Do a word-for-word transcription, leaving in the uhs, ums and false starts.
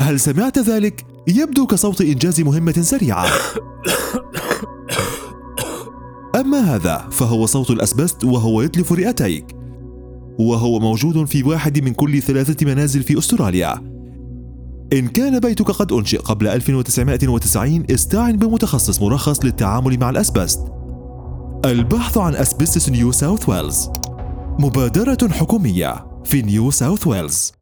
هل سمعت ذلك؟ يبدو كصوت إنجاز مهمة سريعة. أما هذا فهو صوت الأسبست وهو يتلف رئتيك، وهو موجود في واحد من كل ثلاثة منازل في أستراليا. إن كان بيتك قد أنشئ قبل ألف وتسعمائة وتسعين، استعن بمتخصص مرخص للتعامل مع الأسبست. البحث عن أسبستس نيو ساوث ويلز، مبادرة حكومية في نيو ساوث ويلز.